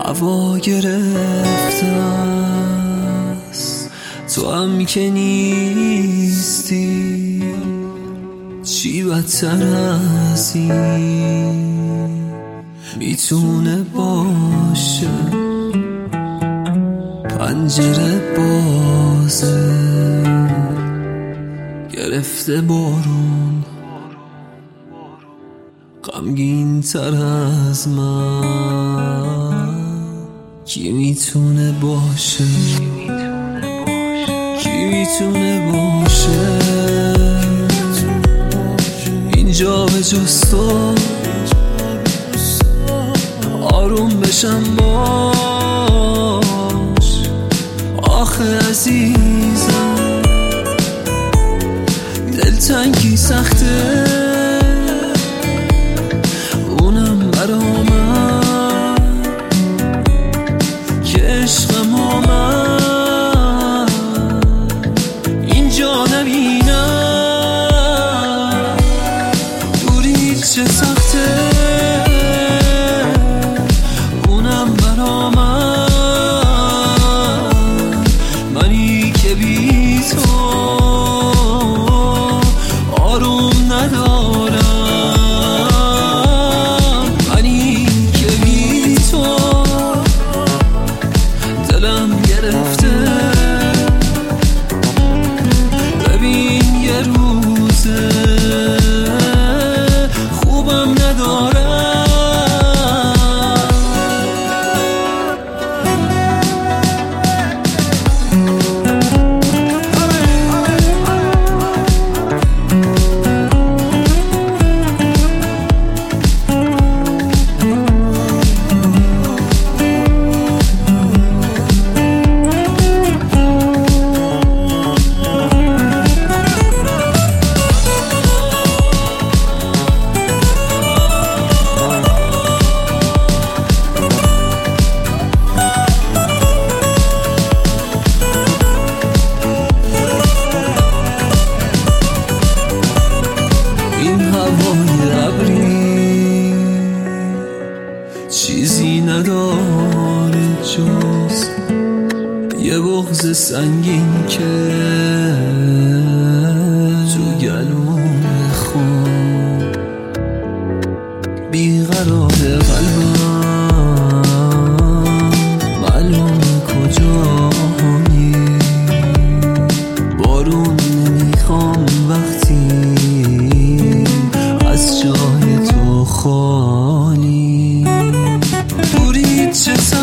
هوا گرفته است، تو هم که نیستی چی بدتر از این میتونه باشه. پنجره بازه گرفته بارون، غمگین تر از من کی میتونه باشه؟ کی میتونه باشه اینجا به جز تو؟ آروم بشم باش آخه عزیزم، دلتنگی سخته اونم برا من که عشقم آمد اینجا نبینم. دوری چه سخته اونم برا من، منی که بی تو آروم ندارم، منی که بی تو دلم گرفته. ببین یه روزه خوبم ندارم. چیزی نداره جز یه بغض سنگین که تو گلوم خون بیقرار قلبم، معلوم کجایی بارون نمیخوام وقتی از جای تو خالی. دوری چه